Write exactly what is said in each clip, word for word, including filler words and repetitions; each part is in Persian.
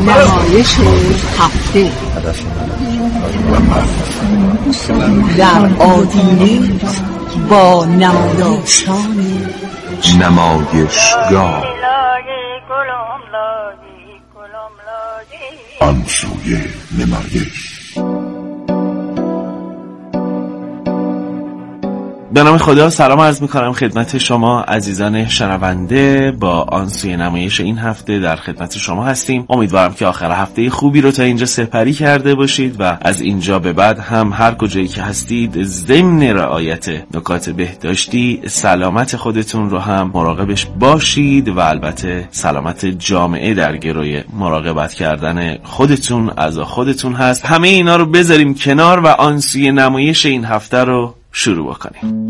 نمایش هفته در آدینه با نمایشان نمایشگاه آنسوی نمایش. به نام خدا سلام عرض می‌کنم خدمت شما عزیزان شنونده. با آنسوی نمایش این هفته در خدمت شما هستیم. امیدوارم که آخر هفته خوبی رو تا اینجا سپری کرده باشید و از اینجا به بعد هم هر کجایی که هستید ضمن رعایت نکات بهداشتی سلامت خودتون رو هم مراقبش باشید و البته سلامت جامعه در گروی مراقبت کردن خودتون از خودتون هست. همه اینا رو بذاریم کنار و آنسوی نمایش این هفته رو شروع بکنیم.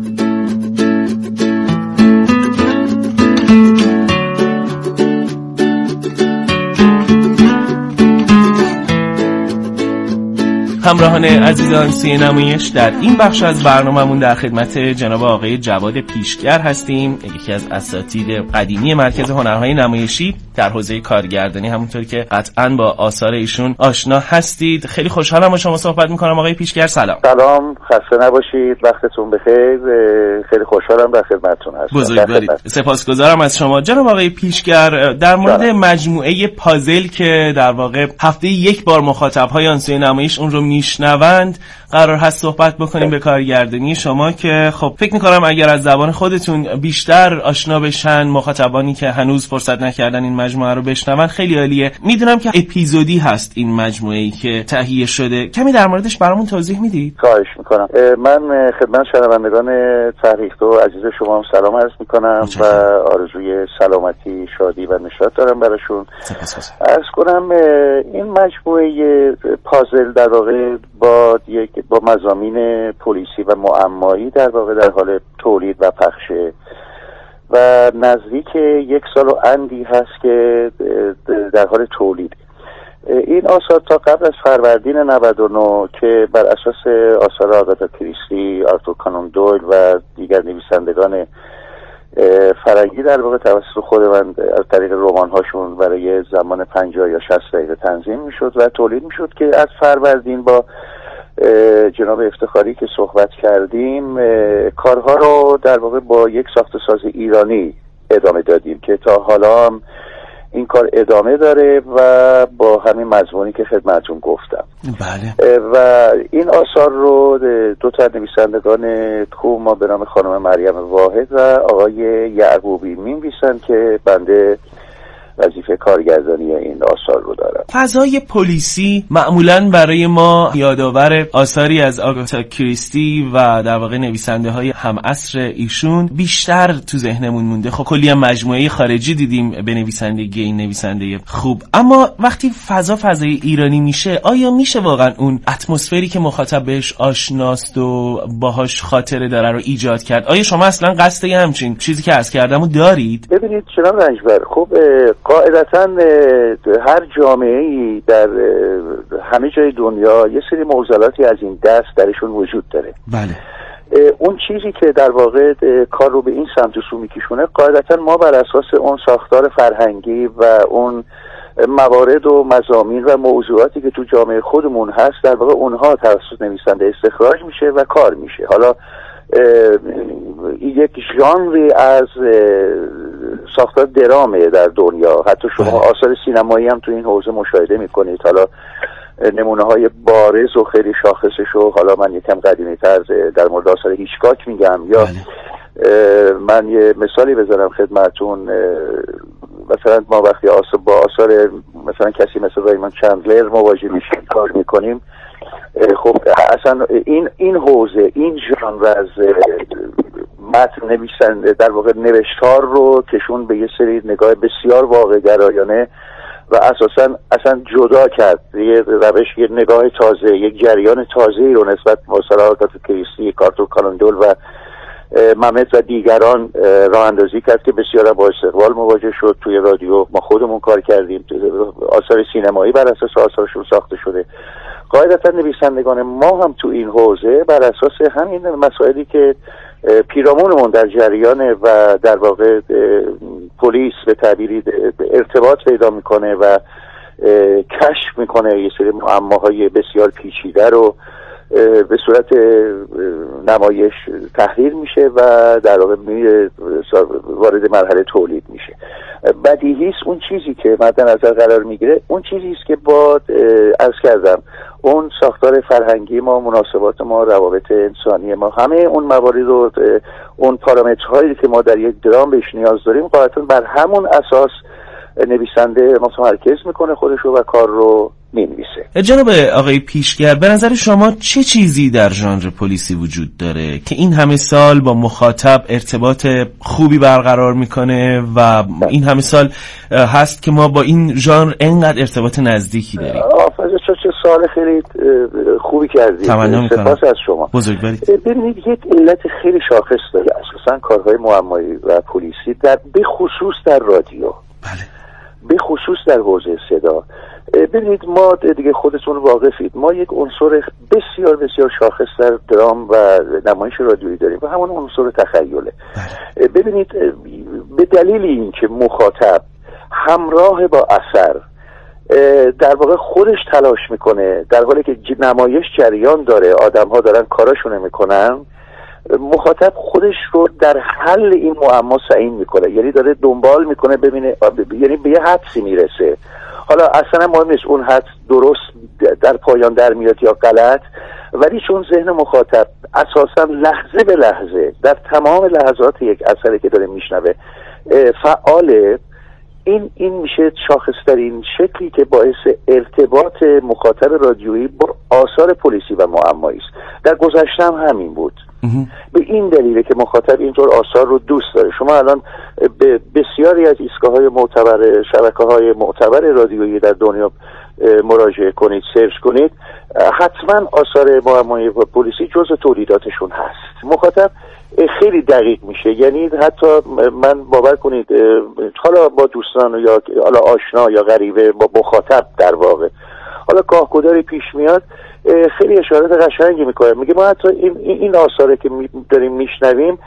همراهان عزیز آنسوی نمایش، در این بخش از برنامه‌مون در خدمت جناب آقای جواد پیشگر هستیم، یکی از اساتید قدیمی مرکز هنرهای نمایشی در حوزه کارگردانی. همونطور که قطعاً با آثار ایشون آشنا هستید. خیلی خوشحالم با شما صحبت می‌کنم آقای پیشگر. سلام. سلام، خسته نباشید، وقتتون بخیر. خیلی خوشحالم در خدمتتون هستم. بزرگوارید. سپاسگزارم از شما جناب آقای پیشگر. در مورد مجموعه پازل که در واقع هفته یک بار مخاطب‌های آنسوی نمایش اون رو میشنوند قرار هست صحبت بکنیم به کارگردانی شما، که خب فکر میکنم اگر از زبان خودتون بیشتر آشنا بشن مخاطبانی که هنوز فرصت نکردن این مجموعه رو بشنون خیلی عالیه. میدونم که اپیزودی هست این مجموعه‌ای که تهیه شده، کمی در موردش برامون توضیح میدید؟ خواهش میکنم. من خدمت شنوندگان تحریک‌دو عزیز شما هم سلام عرض میکنم و آرزوی سلامتی، شادی و نشاط دارم براشون. عرض کنم این مجموعه پازل در واقع با یک با مضامین پلیسی و معمایی در واقع در حال تولید و پخشه و نزدیک یک سال و اندی هست که در حال تولید. این آثار تا قبل از فروردین نود و نه که بر اساس آثار آگاتا کریستی، آرتور کانان دویل و دیگر نویسندگان فرنگی در واقع توسط خود من از طریق رمان هاشون برای زمان پنجاه یا شصت دقیقه تنظیم میشد و تولید میشد که از فروردین با جناب افتخاری که صحبت کردیم کارها رو در واقع با یک ساخت ساز ایرانی ادامه دادیم که تا حالا هم این کار ادامه داره و با همین مضمونی که خدمتتون گفتم. بله. و این آثار رو دو تا نویسندگان خوب ما به نام خانم مریم واحد و آقای یعقوبی می‌نویسن که بنده وظیفه کارگردانی این آثار رو دارم. فضای پلیسی معمولاً برای ما یادآور آثاری از آگاتا کریستی و در واقع نویسنده های هم عصر ایشون بیشتر تو ذهنمون مونده. خب کلی هم مجموعه خارجی دیدیم به نویسندگی این نویسنده خوب، اما وقتی فضا فضای ایرانی میشه آیا میشه واقعا اون اتمسفری که مخاطب بهش آشناست و باهاش خاطره داره رو ایجاد کرد؟ آیا شما اصلا قصد همچین چیزی که عرض کردمو دارید؟ ببینید جناب رنجبر، خب قاعدتاً هر جامعه‌ای در همه جای دنیا یه سری معضلاتی از این دست درشون وجود داره. بله. اون چیزی که در واقع کار رو به این سمت و سو میکشونه قاعدتاً ما بر اساس اون ساختار فرهنگی و اون موارد و مضامین و موضوعاتی که تو جامعه خودمون هست در واقع اونها توسط نویسنده استخراج میشه و کار میشه. حالا یک ژانری از ساختار درامه در دنیا، حتی شما آثار سینمایی هم تو این حوزه مشاهده میکنید. حالا نمونه های بارز و خیلی شاخصش رو حالا من یکم قدیمی تر در مورد آثار هیچکاک میگم، یا من یه مثالی بذارم خدمتون. مثلا ما وقتی آثار با آثار مثلا کسی مثل ریموند چندلر مواجه میشیم کار میکنیم، خب اصلا این این حوزه این ژانر از متن نویسنده در واقع نوشتار رو کشون به یه سری نگاه بسیار واقع گرایانه و اساسا اصلا جدا کرد. یه روش، یه نگاه تازه، یک جریان تازه‌ای رو نسبت به آثار آگاتا کریستی، آرتور کانان دویل و ممت و دیگران راه اندازی کرد که بسیار با استقبال مواجه شد. توی رادیو ما خودمون کار کردیم، آثار سینمایی بر اساس آثارشون ساخته شده. قاعدتا نویسندگان ما هم تو این حوزه بر اساس همین مسائلی که پیرامونمون در جریان و در واقع پلیس به تعبیری ارتباط پیدا میکنه و کشف میکنه، یه سری معماهای بسیار پیچیده رو به صورت نمایش تحریر میشه و در واقع وارد مرحله تولید میشه. بدیهی است اون چیزی که مد نظر قرار میگیره اون چیزی است که با عرض کردم اون ساختار فرهنگی ما، مناسبات ما، روابط انسانی ما، همه اون موارد رو، اون پارامترهایی که ما در یک درام بهش نیاز داریم، قاعدتاً بر همون اساس نویسنده متمرکز میکنه خودش رو و کار رو مینویسه. جناب آقای پیشگر، به نظر شما چه چیزی در ژانر پلیسی وجود داره که این همه سال با مخاطب ارتباط خوبی برقرار میکنه و این همه سال هست که ما با این ژانر اینقدر ارتباط نزدیکی داریم؟ آفرین، چه سوال خیلی خوبی کردید. سپاس از شما. بزرگوارید. ببینید یک علت خیلی شاخص داره اساسا کارهای معمایی و پلیسی، در به خصوص در رادیو. بله. به خصوص در حوزه صدا. ببینید ما دیگه خودتون واقفید، ما یک عنصر بسیار بسیار شاخص در درام و نمایش رادیویی داریم و همون عنصر تخیله. ببینید به دلیل اینکه مخاطب همراه با اثر در واقع خودش تلاش میکنه، در حالی که نمایش جریان داره، آدم ها دارن کاراشونه میکنن، مخاطب خودش رو در حل این معما سعی میکنه، یعنی داره دنبال میکنه ببینه، یعنی به یه حدسی میرسه. حالا اصلا مهم نیست اون حد درست در پایان در میاد یا غلط، ولی چون ذهن مخاطب اساسا لحظه به لحظه در تمام لحظات یک اثری که داره میشنوه فعاله، این این میشه شاخصترین شکلی که باعث ارتباط مخاطب رادیویی با آثار پلیسی و معمایی است. در گذشته هم همین بود. به این دلیله که مخاطب اینطور آثار رو دوست داره. شما الان به بسیاری از ایستگاه‌های معتبر، شبکه‌های معتبر رادیویی در دنیا مراجعه کنید، سرچ کنید، حتما آثار معمایی و پلیسی جزء تولیداتشون هست. مخاطب خیلی دقیق میشه، یعنی حتی من باور کنید حالا با دوستان یا حالا آشنا یا غریبه با مخاطب در واقع حالا گاهگداری پیش میاد، خیلی اشارات قشنگی میکنه، میگه ما حتی این این آثاری که داریم میشنویم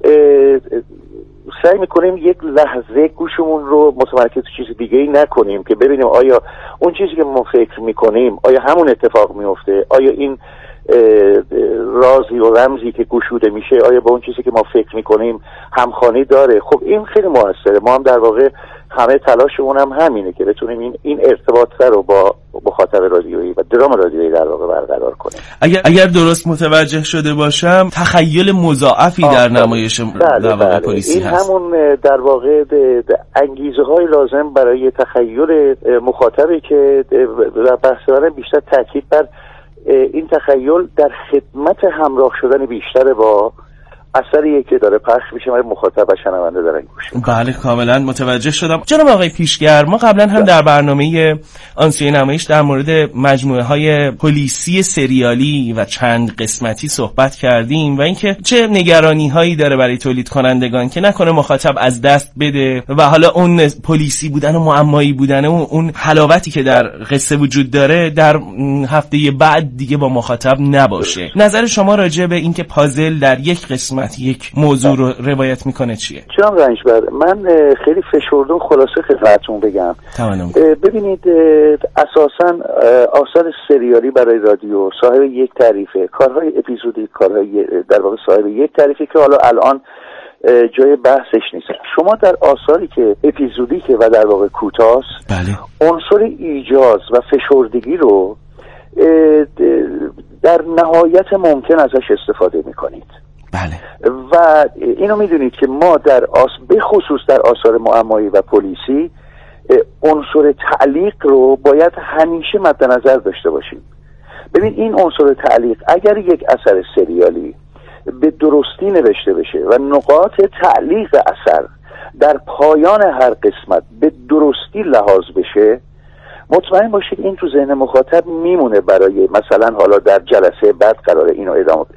سعی میکنیم یک لحظه گوشمون رو متمرکز چیز دیگه ای نکنیم که ببینیم آیا اون چیزی که ما فکر میکنیم آیا همون اتفاق میفته، آیا این رازی و رمزی که گشوده میشه آیا با اون چیزی که ما فکر میکنیم همخوانی داره. خب این خیلی موثره. ما هم در واقع همه تلاشمون هم همینه که بتونیم این این ارتباط رو با مخاطب رادیویی و درام رادیویی در واقع برقرار کنیم. اگر اگر درست متوجه شده باشم تخیل مضاعفی در نمایش در واقع پلیسی این هست. همون در واقع انگیزه های لازم برای تخیل مخاطبی که در بحث دارن بیشتر تاکید بر این تخیل در خدمت همراه شدن بیشتر با اثریه که داره پخش میشه و مخاطب و شنونده دارن گوش میکنن. بله کاملا متوجه شدم. جناب آقای پیشگر، ما قبلا هم در برنامه آنسوی نمایش در مورد مجموعه های پلیسی سریالی و چند قسمتی صحبت کردیم و اینکه چه نگرانی هایی داره برای تولید کنندگان که نکنه مخاطب از دست بده و حالا اون پلیسی بودن و معمایی بودن و اون حلاوتی که در قصه وجود داره در هفته بعد دیگه با مخاطب نباشه. نظر شما راجع به اینکه پازل در یک قسمت یک موضوع رو روایت میکنه چیه؟ جناب رنجبر، من خیلی فشردون خلاصه خدمتتون بگم. تمام. ببینید اساساً آثار سریالی برای رادیو صاحب یک تعریفه، کارهای اپیزودی کارهای در واقع صاحب یک تعریفه که حالا الان جای بحثش نیست. شما در آثاری که اپیزودی که و در واقع کوتاست، بله، عنصر ایجاز و فشردگی رو در نهایت ممکن ازش استفاده میکنید. بله. و اینو میدونید که ما در آس به خصوص در آثار معمایی و پلیسی عنصر تعلیق رو باید همیشه مد نظر داشته باشیم. ببین این عنصر تعلیق اگر یک اثر سریالی به درستی نوشته بشه و نقاط تعلیق اثر در پایان هر قسمت به درستی لحاظ بشه، مطمئن باشید این تو ذهن مخاطب میمونه برای مثلا حالا در جلسه بعد قراره اینو ادامه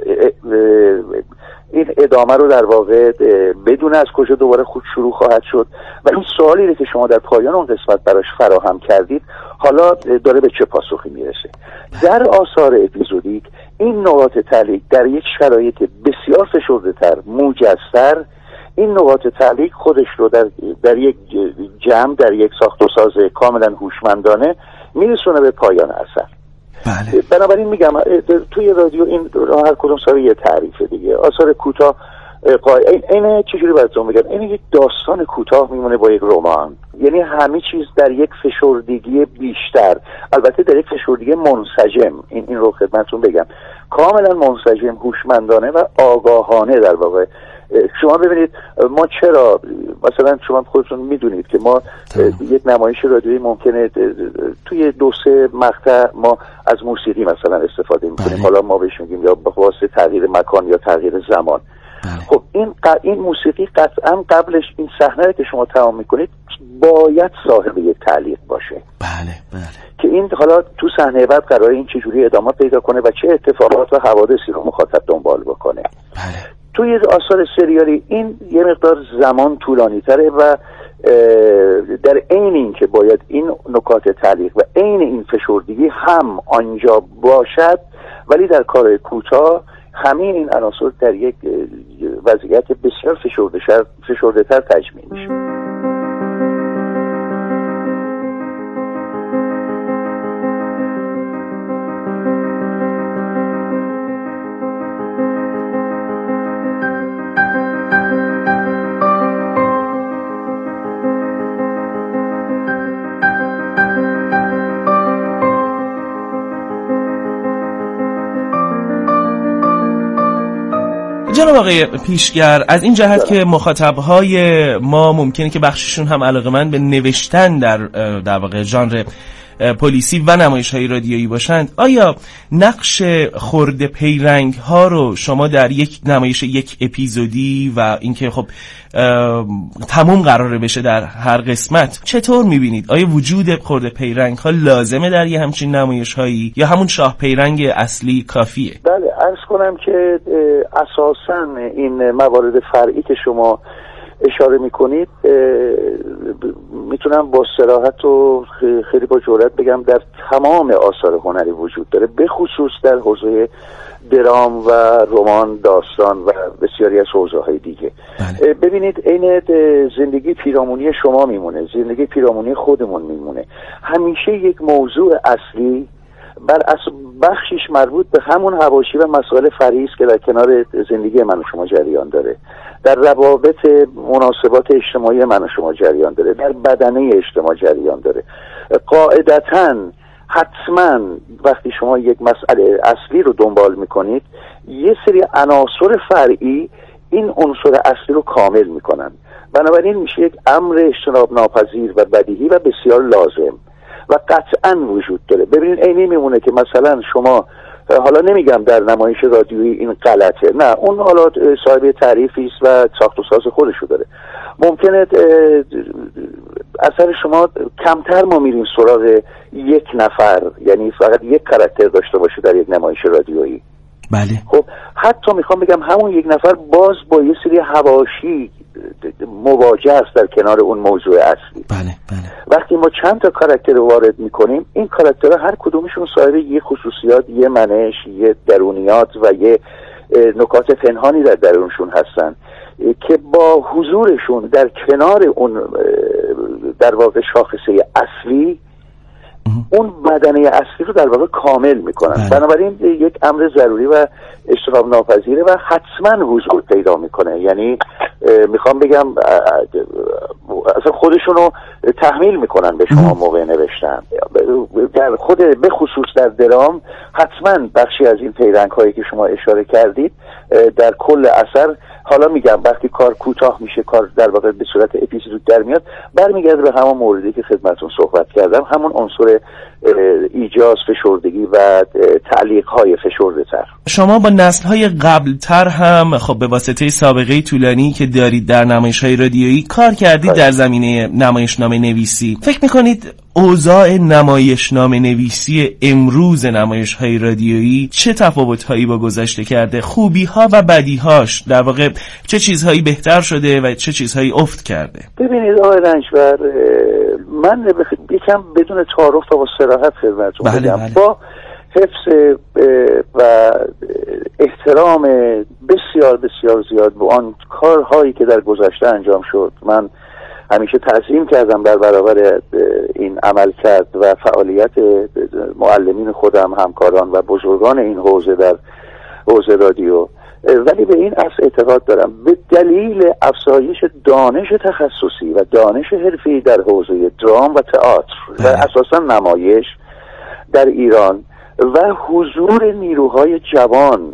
این ادامه رو در واقع بدون از کجا دوباره خود شروع خواهد شد و این سوالی رو که شما در پایان اون قسمت براش فراهم کردید حالا داره به چه پاسخی میرسه. در آثار اپیزودیک این نقاط تعلیق در یک شرایط بسیار فشرده تر، موجزتر، این نقاط تعلیق خودش رو در در یک جمع، در یک ساخت و ساز کاملا هوشمندانه میرسونه به پایان اثر. بله. بنابراین میگم توی رادیو این هر کدوم سر یه تعریفه دیگه. آثار کوتاه این چجوری براتون میگم، این یک داستان کوتاه میمونه با یک رمان، یعنی همه چیز در یک فشردگی بیشتر، البته در یک فشردگی منسجم، این این رو خدمتتون بگم، کاملا منسجم، هوشمندانه و آگاهانه. در واقع شما ببینید ما چرا مثلا شما خودتون میدونید که ما یک نمایش رادیویی ممکنه توی دو سه مقطع ما از موسیقی مثلا استفاده میکنیم، حالا ما بهش میگیم یا به واسطه تغییر مکان یا تغییر زمان. بله. خب این ق... این موسیقی قطعا قبلش این صحنه که شما تمام میکنید باید صاحب یک تعلیق باشه. بله بله. که این حالا تو صحنه بعد قراره این چجوری ادامه پیدا کنه و چه اتفاقات و حوادثی رو مخاطب دنبال بکنه. بله. توی آثار سریالی این یه مقدار زمان طولانی تره و در عین این که باید این نکات تعلیق و عین این فشردگی هم آنجا باشد، ولی در کار کوتاه همه این عناصر در یک وضعیت بسیار فشرده تر تجمیع میشه. جناب آقای پیشگر، از این جهت که مخاطبهای ما ممکنه که بخششون هم علاقه‌مند به نوشتن در در واقع ژانر پلیسی و نمایش‌های رادیویی باشند، آیا نقش خرده پیرنگ ها رو شما در یک نمایش یک اپیزودی و اینکه خب تموم قراره بشه در هر قسمت چطور می‌بینید؟ آیا وجود خرده پیرنگ ها لازمه در یه همچین نمایش‌هایی یا همون شاه پیرنگ اصلی کافیه؟ بله، عرض کنم که اساساً این موارد فرعی که شما اشاره میکنید میتونم با صراحت و خیلی با جرئت بگم در تمام آثار هنری وجود داره، به خصوص در حوزه درام و رمان، داستان و بسیاری از حوزه‌های دیگه. بله. ببینید این زندگی پیرامونی شما میمونه، زندگی پیرامونی خودمون میمونه، همیشه یک موضوع اصلی بر اصل بخشش مربوط به همون حواشی و مسائل فرعی است که در کنار زندگی من و شما جریان داره، در روابط مناسبات اجتماعی من و شما جریان داره، در بدنه اجتماع جریان داره. قاعدتاً حتما وقتی شما یک مسئله اصلی رو دنبال میکنید، یه سری عناصر فرعی این عنصر اصلی رو کامل میکنن، بنابراین میشه یک امر اجتناب ناپذیر و بدیهی و بسیار لازم و قطعاً وجود داره. ببینید اینی میمونه که مثلا شما، حالا نمیگم در نمایش رادیویی این غلطه، نه، اون حالا صاحب تعریفی است و ساخت و ساز خودشو داره، ممکنه اثر شما کمتر ما میریم سراغ یک نفر، یعنی فقط یک کاراکتر داشته باشه در یک نمایش رادیویی. بله. خب حتی میخوام بگم همون یک نفر باز با یه سری حواشی مواجه است در کنار اون موضوع اصلی. بله بله. وقتی ما چند تا کاراکتر رو وارد میکنیم، این کاراکترها هر کدومشون صاحب یه خصوصیات، یه منش، یه درونیات و یه نکات پنهانی در درونشون هستن که با حضورشون در کنار اون در واقع شاخصه اصلی اون بدنه اصلی رو در واقع کامل میکنن. بله. بنابراین یک امر ضروری و اجتناب ناپذیره و حتما حضور پیدا میکنه. یعنی میخوام بگم اصلا خودشونو تحمیل میکنن به شما موقع نوشتن. در خود به خصوص در درام حتما بخشی از این پیرنگ هایی که شما اشاره کردید در کل اثر، حالا میگم وقتی کار کوتاه میشه، کار در واقع به صورت اپیزود در میاد، برمیگرده به همون موردی که خدمتتون صحبت کردم، همون عنصر ایجاز، فشردگی و تعلیق های فشرده تر. شما با نسل های قبل تر هم خب به واسطه سابقه طولانی که دارید در نمایش های رادیویی کار کردید در زمینه نمایشنامه نویسی، فکر میکنید اوضاع نمایشنامه نویسی امروز نمایش های رادیویی چه تفاوت هایی با گذشته کرده؟ خوبی ها و بدی هاش، در واقع چه چیزهایی بهتر شده و چه چیزهایی افت کرده؟ ببینید آقای رنجبر، من یکم بدون تعارف و با صراحت خدمتتون بگم، با حفظ و احترام بسیار بسیار زیاد به آن کارهایی که در گذشته انجام شد. من همیشه تعظیم کردم در برابر این عمل کرد و فعالیت معلمین خودم، همکاران و بزرگان این حوزه در حوزه رادیو، ولی به این اصل اعتقاد دارم به دلیل افزایش دانش تخصصی و دانش حرفی در حوزه درام و تئاتر و اساسا نمایش در ایران و حضور نیروهای جوان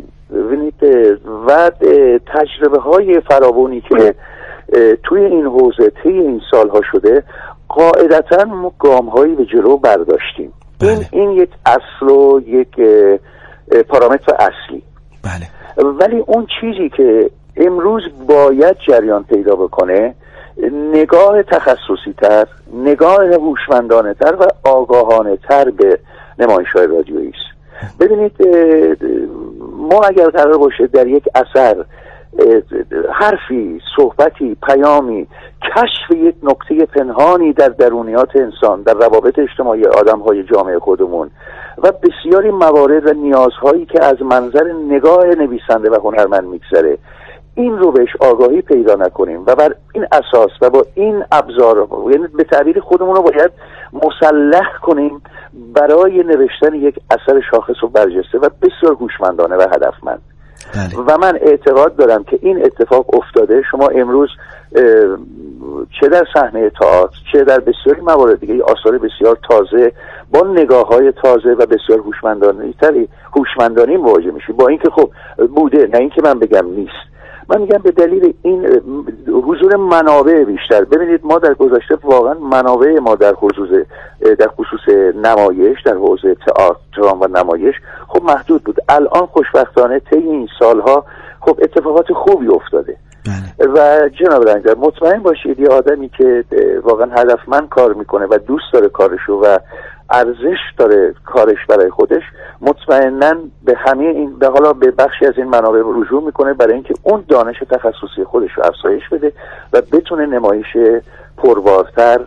و تجربه های فراوانی که توی این حوزه طی این سالها شده، قاعدتاً ما گام‌هایی به جلو برداشتیم. بله. این این یک اصل و یک پارامتر اصلی. بله. ولی اون چیزی که امروز باید جریان پیدا بکنه، نگاه تخصصی تر، نگاه هوشمندانه تر و آگاهانه تر به نمایش‌های رادیویی است. ببینید ما اگر قرار باشه در یک اثر حرفی، صحبتی، پیامی، کشف یک نکته پنهانی در درونیات انسان، در روابط اجتماعی آدم‌های جامعه خودمون و بسیاری موارد و نیازهایی که از منظر نگاه نویسنده و هنرمند میگذره، این رو بهش آگاهی پیدا نکنیم و بر این اساس و با این ابزار، یعنی به تعبیر خودمون رو باید مسلح کنیم برای نوشتن یک اثر شاخص و برجسته و بسیار هوشمندانه و هدفمند. بله. و من اعتقاد دارم که این اتفاق افتاده. شما امروز چه در صحنه تئاتر چه در بسیاری موارد دیگه آثار بسیار تازه با نگاه‌های تازه و بسیار هوشمندانه تری هوشمندانه مواجه میشی، با اینکه خب بوده، نه اینکه من بگم نیست. من میگم به دلیل این حضور منابع بیشتر. ببینید ما در گذشته واقعا منابع ما در خصوص در خصوص نمایش، در حوزه تئاتر، درام و نمایش خب محدود بود. الان خوشبختانه طی این سالها خب اتفاقات خوبی افتاده. بله. و جناب رنجبر مطمئن باشید یه آدمی که واقعا هدفمند کار میکنه و دوست داره کارشو و ارزش داره کارش برای خودش، مطمئناً به همه این به حالا به بخشی از این منابع رجوع میکنه برای اینکه اون دانش تخصصی خودش رو افزایش بده و بتونه نمایش پربارتر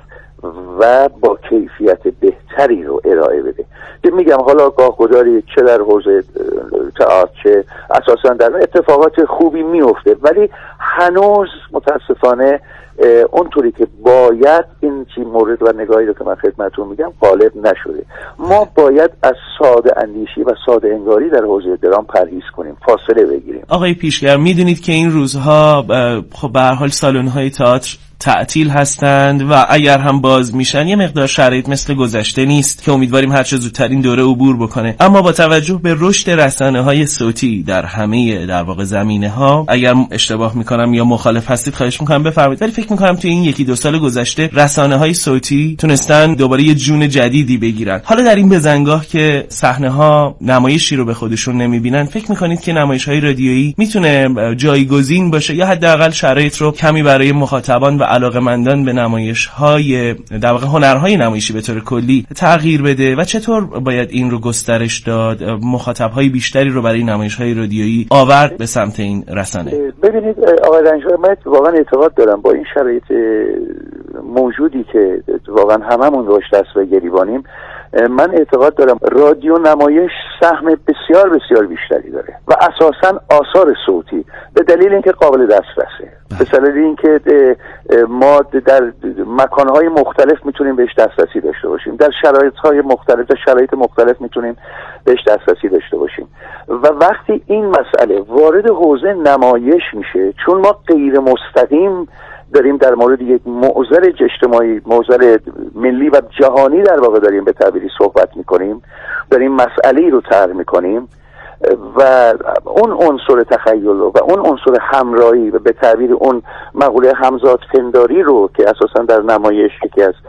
و با کیفیت بهتری رو ارائه بده. که میگم حالا گاه گداری چه در حوزه تئاتر چه اساساً در اتفاقات خوبی میفته، ولی هنوز متاسفانه اونطوری که باید این چی مورد و نگاهی رو که من خدمتتون میگم غالب نشده. ما باید از ساده اندیشی و ساده انگاری در حوزه درام پرهیز کنیم، فاصله بگیریم. آقای پیشگر، میدونید که این روزها خب به هر حال سالن‌های تئاتر تعطیل هستند و اگر هم باز میشن یه مقدار شرایط مثل گذشته نیست که امیدواریم هر چه زودتر این دوره عبور بکنه. اما با توجه به رشد رسانه‌های صوتی در همه در واقع زمینه‌ها، اگر اشتباه میکنم یا مخالف هستید خواهش میکنم بفرمایید، ولی فکر میکنم توی این یکی دو سال گذشته رسانه‌های صوتی تونستن دوباره یه جون جدیدی بگیرن. حالا در این بزنگاه که صحنه‌ها نمایشی رو به خودشون نمیبینن، فکر میکنید که نمایش‌های رادیویی میتونه جایگزین باشه یا حداقل شرایط رو کمی برای مخاطبان و علاقه‌مندان به نمایش‌های در واقع هنرهای نمایشی به طور کلی تغییر بده و چطور باید این رو گسترش داد، مخاطب‌های بیشتری رو برای نمایش‌های رادیویی آورد به سمت این رسانه؟ ببینید آقای رنجبر، من واقعا اعتقاد دارم با این شرایط موجودی که واقعا هممون روش دست و گریبانیم، من اعتقاد دارم رادیو نمایش سهم بسیار بسیار بیشتری داره و اساساً آثار صوتی به دلیل اینکه قابل دسترسه، به دلیل اینکه ما در مکانهای مختلف میتونیم بهش دسترسی داشته باشیم، در شرایطهای مختلف در شرایط مختلف میتونیم بهش دسترسی داشته باشیم و وقتی این مسئله وارد حوزه نمایش میشه، چون ما غیر مستقیم داریم در مورد یک معضل اجتماعی، معضل ملی و جهانی در واقع داریم به تعبیری صحبت میکنیم، داریم مسئله‌ای رو طرح میکنیم و اون عنصر تخیل و اون عنصر همراهی و به تعبیر اون مقوله همزاد پنداری رو که اساسا در نمایش یکی از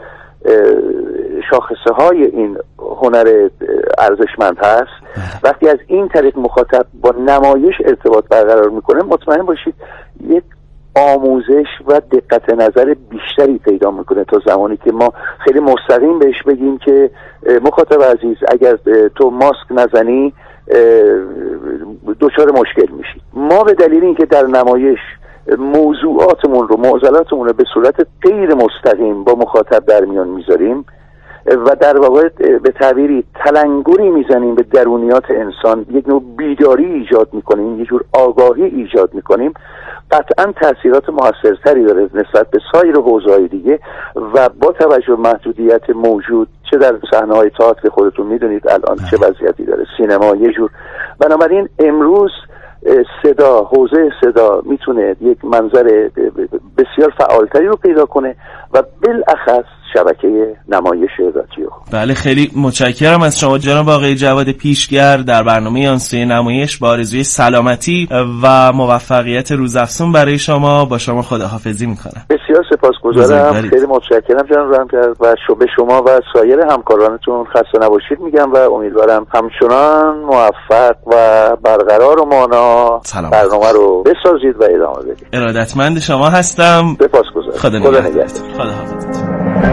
شاخصه های این هنر ارزشمند هست، وقتی از این طریق مخاطب با نمایش ارتباط برقرار میکنه، مطمئن باشید یک آموزش و دقت نظر بیشتری پیدا میکنه تا زمانی که ما خیلی مستقیم بهش بگیم که مخاطب عزیز اگر تو ماسک نزنی دچار مشکل میشی. ما به دلیل اینکه در نمایش موضوعاتمون رو معضلاتمون رو به صورت غیر مستقیم با مخاطب در میان میذاریم، و در واقع به تعبیری تلنگری میزنیم به درونیات انسان، یک نوع بیداری ایجاد میکنیم، یک جور آگاهی ایجاد میکنیم، قطعا تاثیرات موثرتری داره نسبت به سایر حوزه‌های دیگه. و با توجه به محدودیت موجود چه در صحنه‌های تئاتر که خودتون میدونید الان چه وضعیتی داره، سینما یه جور، بنابراین امروز صدا، حوزه صدا میتونه یک منظر بسیار فعالتری رو پیدا کنه و بالاخص شبکه نمایش رادیو. بله، خیلی متشکرم از شما جناب آقای جواد پیشگر در برنامه آنسوی نمایش. با آرزوی سلامتی و موفقیت روزافزون برای شما با شما خداحافظی میکنم. بسیار سپاسگزارم، خیلی متشکرم جناب رحمتگر و به شما و سایر همکارانتون خسته نباشید میگم و امیدوارم همچنان موفق و برقرار و مانا برنامه رو بسازید و ادامه بدید. ارادتمند شما هستم. سپاسگزارم. خدا نگهدار. خداحافظ.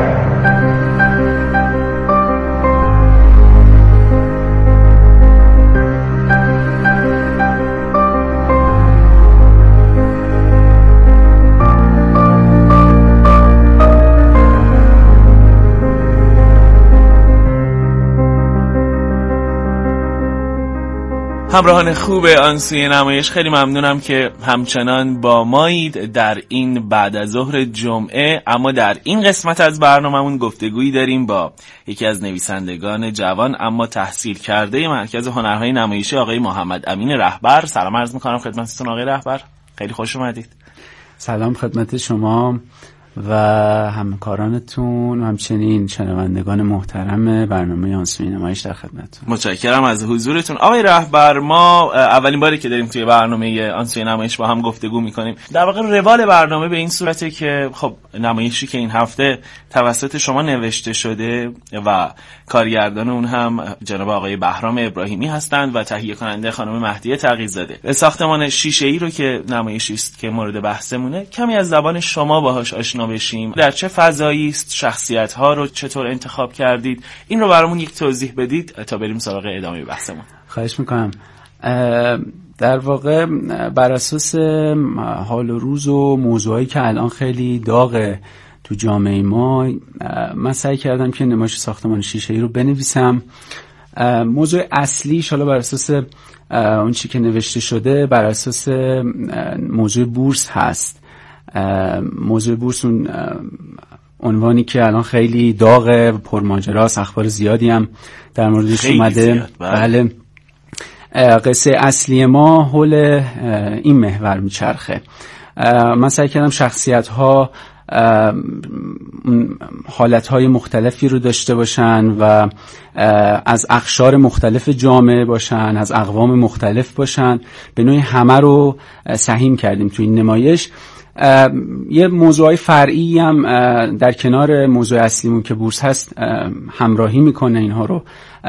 همراهان خوب آنسوی نمایش، خیلی ممنونم که همچنان با مایید در این بعد از ظهر جمعه. اما در این قسمت از برنامه‌مون گفتگویی داریم با یکی از نویسندگان جوان اما تحصیل کرده مرکز هنرهای نمایشی، آقای محمد امین رهبر. سلام عرض می‌کنم خدمتتون آقای رهبر، خیلی خوش اومدید. سلام خدمت شما و همکارانتون و همچنین شنوندگان محترم برنامه آنسوی نمایش در خدمتتون. متشکرم از حضورتون. آقای رهبر، ما اولین باری که داریم توی برنامه آنسوی نمایش با هم گفتگو میکنیم. در واقع روال برنامه به این صورته که خب نمایشی که این هفته توسط شما نوشته شده و کارگردان اون هم جناب آقای بهرام ابراهیمی هستند و تهیه کننده خانم مهدیه تقی‌زاده. ساختمان شیشه‌ای رو که نمایشی است که مورد بحثمونه، کمی از زبان شما باهاش آشنا بشیم. در چه فضایی است؟ شخصیت‌ها رو چطور انتخاب کردید؟ این رو برامون یک توضیح بدید تا بریم سراغ ادامه بحثمون. خواهش میکنم. در واقع بر اساس حال و روز و موضوعی که الان خیلی داغه تو جامعه ما، من سعی کردم که نمایش ساختمان شیشه‌ای رو بنویسم. موضوع اصلی حالا بر اساس اون چی که نوشته شده بر اساس موضوع بورس هست. موضوع بورس اون عنوانی که الان خیلی داغه، پرماجراست، اخبار زیادی هم در موردش اومده. بله. قصه اصلی ما حول این محور میچرخه. من سعی کردم شخصیت ها حالتهای مختلفی رو داشته باشن و از اقشار مختلف جامعه باشن، از اقوام مختلف باشن، به نوعی همه رو سهیم کردیم تو این نمایش. یه موضوعی فرعی هم در کنار موضوع اصلیمون که بورس هست همراهی میکنه اینها رو.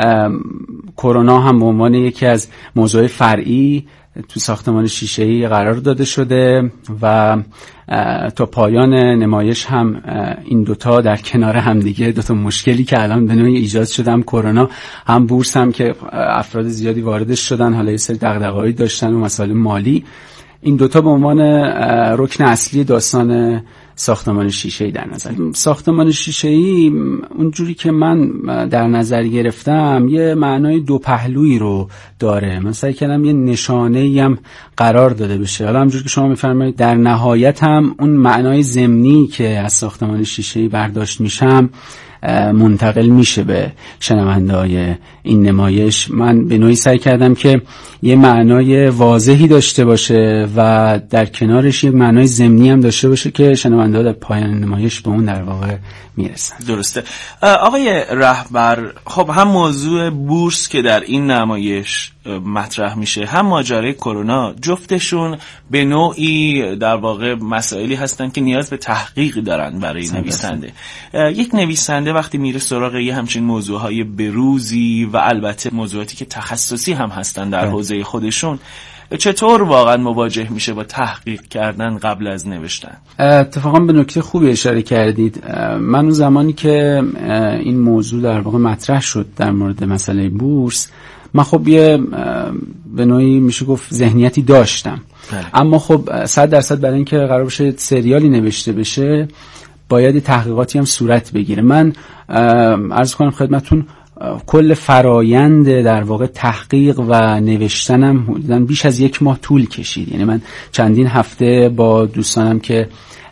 کرونا هم به عنوان یکی از موضوع فرعی تو ساختمان شیشه‌ای قرار داده شده و تا پایان نمایش هم این دوتا در کنار هم دیگه، دوتا مشکلی که الان به نوعی ایجاد شده، هم کرونا هم بورس هم که افراد زیادی واردش شدن، حالا یه سری دغدغه‌ای داشتن و مسائل مالی، این دوتا به عنوان رکن اصلی داستان ساختمان شیشه‌ای در نظر. ساختمان شیشه‌ای اونجوری که من در نظر گرفتم یه معنای دو پهلویی رو داره. من سعی کردم یه نشانه‌ای هم قرار داده بشه. حالا همونجوری که شما می‌فرمایید در نهایت هم اون معنای ضمنی که از ساختمان شیشه‌ای برداشت میشم منتقل میشه به شنونده‌های این نمایش. من به نوعی سعی کردم که یه معنای واضحی داشته باشه و در کنارش یه معنای ضمنی هم داشته باشه که شنونده‌ها در پایان نمایش به اون در واقع میرسن. درسته. آقای رهبر، خب هم موضوع بورس که در این نمایش مطرح میشه، هم ماجرای کرونا، جفتشون به نوعی در واقع مسائلی هستن که نیاز به تحقیق دارن برای نویسنده. یک نویسنده وقتی میره سراغ یه همچین موضوعهای بروزی و البته موضوعاتی که تخصصی هم هستن در حوزه خودشون، چطور واقعا مواجه میشه با تحقیق کردن قبل از نوشتن؟ اتفاقا به نکته خوبی اشاره کردید. من اون زمانی که این موضوع در واقع مطرح شد در مورد مسئله بورس، من خب یه به نوعی میشه گفت ذهنیتی داشتم. بله. اما خب صد درصد برای اینکه قرار بشه سریالی نوشته بشه باید تحقیقاتی هم صورت بگیره. من عرض کنم خدمتتون کل فرایند در واقع تحقیق و نوشتنم حدوداً بیش از یک ماه طول کشید. یعنی من چندین هفته با دوستانم که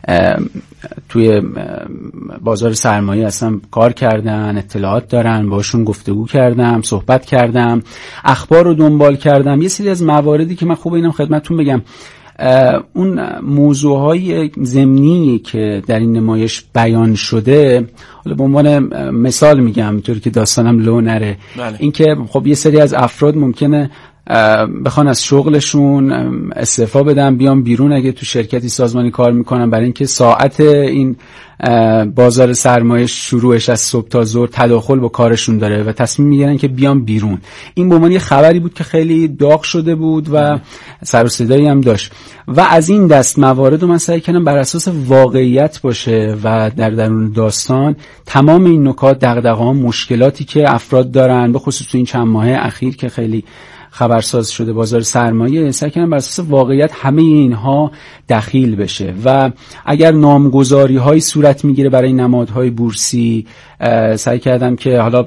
توی بازار سرمایه اصلا کار کردن، اطلاعات دارن، باشون گفتگو کردم، صحبت کردم، اخبار رو دنبال کردم. یه سری از مواردی که من خوب اینم خدمتتون بگم، اون موضوعهای ضمنی که در این نمایش بیان شده، حالا به عنوان مثال میگم اینطوری که داستانم لو نره، بله. این که خب یه سری از افراد ممکنه بخوان از شغلشون استعفا بدن، بیان بیرون اگه تو شرکتی سازمانی کار میکنن، برای اینکه ساعت این بازار سرمایه شروعش از صبح تا ظهر تداخل با کارشون داره و تصمیم میگیرن که بیان بیرون. این به عنوان یه خبری بود که خیلی داغ شده بود و سر و صدایی هم داشت و از این دست موارد رو من سعی کردم بر اساس واقعیت باشه و در درون داستان تمام این نکات، دغدغه‌ها، مشکلاتی که افراد دارن، به خصوص تو این چند ماه اخیر که خیلی خبرساز شده بازار سرمایه، سعی کردم بر اساس واقعیت همه اینها دخیل بشه و اگر نامگذاری های صورت میگیره برای نمادهای بورسی، سعی کردم که حالا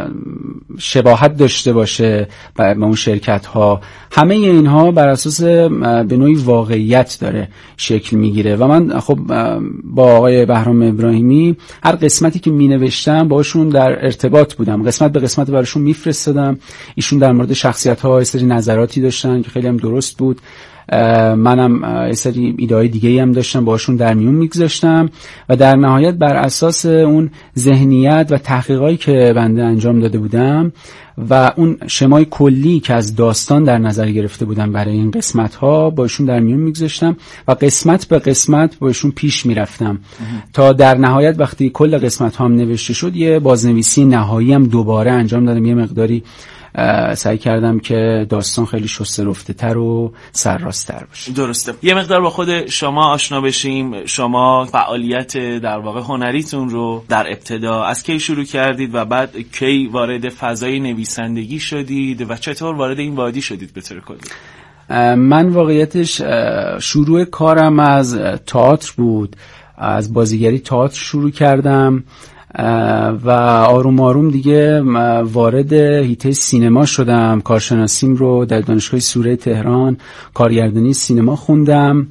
شباهت داشته باشه به اون شرکت ها. همه اینها بر اساس به نوعی واقعیت داره شکل میگیره و من خب با آقای بهرام ابراهیمی هر قسمتی که می نوشتم باشون در ارتباط بودم، قسمت به قسمت براشون میفرستادم. ایشون در مورد شخصیت ها یه سری نظراتی داشتن که خیلی هم درست بود، منم یه سری ایده‌های دیگه‌ای هم داشتم باشون در میون میگذاشتم و در نهایت بر اساس اون ذهنیت و تحقیقاتی که بنده انجام داده بودم و اون شمای کلی که از داستان در نظر گرفته بودم برای این قسمت‌ها باشون در میون میگذاشتم و قسمت به قسمت باشون پیش میرفتم تا در نهایت وقتی کل قسمت‌ها هم نوشته شد یه بازنویسی نهایی هم دوباره انجام دادم. یه مقداری سعی کردم که داستان خیلی شسته رفته تر و سرراست‌تر باشه. درسته. یه مقدار با خود شما آشنا بشیم. شما فعالیت در واقع هنریتون رو در ابتدا از کی شروع کردید و بعد کی وارد فضای نویسندگی شدید و چطور وارد این وادی شدید به طور کلی؟ من واقعیتش شروع کارم از تئاتر بود. از بازیگری تئاتر شروع کردم و آروم آروم دیگه وارد حیطه سینما شدم. کارشناسیم رو در دانشگاه سوره تهران کارگردانی سینما خوندم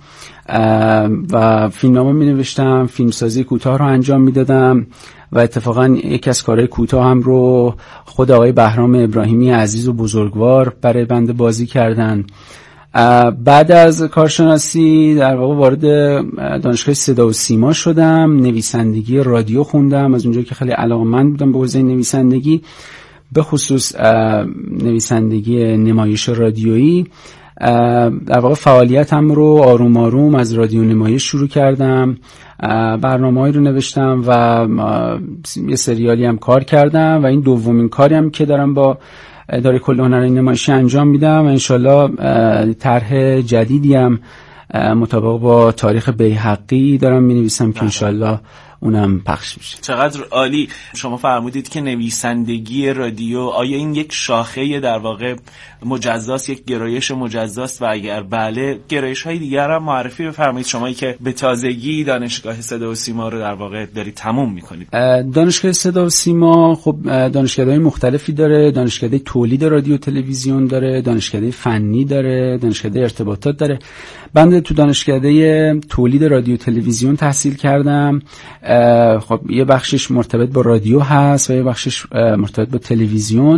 و فیلمنامه می نوشتم، فیلمسازی کوتاه رو انجام می دادم و اتفاقا یکی از کارهای کوتاه هم رو خود آقای بهرام ابراهیمی عزیز و بزرگوار برای بنده بازی کردن. بعد از کارشناسی در واقع وارد دانشگاه صدا و سیما شدم، نویسندگی رادیو خوندم. از اونجا که خیلی علاقه‌مند بودم به حوزه نویسندگی، به خصوص نویسندگی نمایش رادیویی، در واقع فعالیتم رو آروم آروم از رادیو نمایش شروع کردم. برنامه‌ای رو نوشتم و یه سریالی هم کار کردم و این دومین کاری هم که دارم با اداره کل هنرهای نمایشی انجام میدم و انشالله طرح جدیدی هم مطابق با تاریخ بیهقی دارم مینویسم که انشالله اونم پخش میشه. چقدر عالی. شما فرمودید که نویسندگی رادیو، آیا این یک شاخه در واقع مجزاست، یک گرایش مجزاست و اگر بله گرایش های دیگر هم معرفی بفرمایید، شمایی که به تازگی دانشگاه صدا و سیما رو در واقع دارید تموم میکنید؟ دانشگاه صدا و سیما خب دانشگاه‌های مختلفی داره. دانشکده تولید رادیو تلویزیون داره، دانشکده فنی داره، دانشکده ارتباطات داره. بنده تو دانشکده تولید رادیو تلویزیون تحصیل کردم. خب یه بخشش مرتبط با رادیو هست و یه بخشش مرتبط با تلویزیون.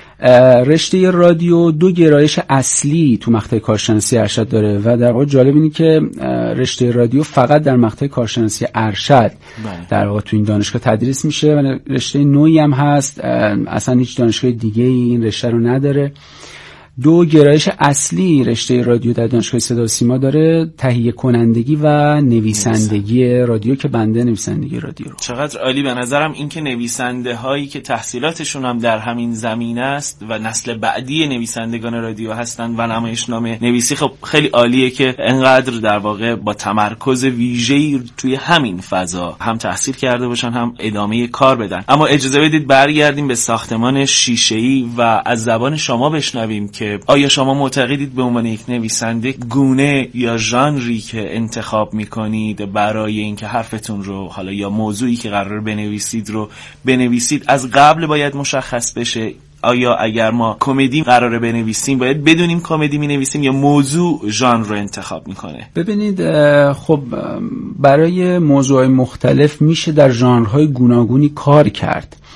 رشته رادیو دو گرایش اصلی تو مقطع کارشناسی ارشد داره و در واقع جالب اینه که رشته رادیو فقط در مقطع کارشناسی ارشد در واقع تو این دانشگاه تدریس میشه و رشته نوعی هم هست، اصلا هیچ دانشگاه دیگه این رشته رو نداره. دو گرایش اصلی رشته رادیو در دانشگاه صدا و سیما داره، تهیه کنندگی و نویسندگی رادیو که بنده نویسندگی رادیو رو. چقدر عالی. به نظرم این که نویسنده هایی که تحصیلاتشون هم در همین زمینه است و نسل بعدی نویسندگان رادیو هستن و نمایشنامه نویسی، خب خیلی عالیه که انقدر در واقع با تمرکز ویژه‌ای توی همین فضا هم تحصیل کرده باشن هم ادامه کار بدن. اما اجازه بدید برگردیم به ساختمان شیشه‌ای و از زبان شما بشنویم که که آیا شما معتقدید به عنوان یک نویسنده گونه یا ژانری که انتخاب میکنید برای اینکه حرفتون رو حالا یا موضوعی که قرار بنویسید رو بنویسید از قبل باید مشخص بشه؟ آیا اگر ما کمدی قراره بنویسیم باید بدونیم کمدی می‌نویسیم یا موضوع ژانر رو انتخاب میکنه؟ ببینید خب برای موضوعات مختلف میشه در ژانرهای گوناگونی کار کرد.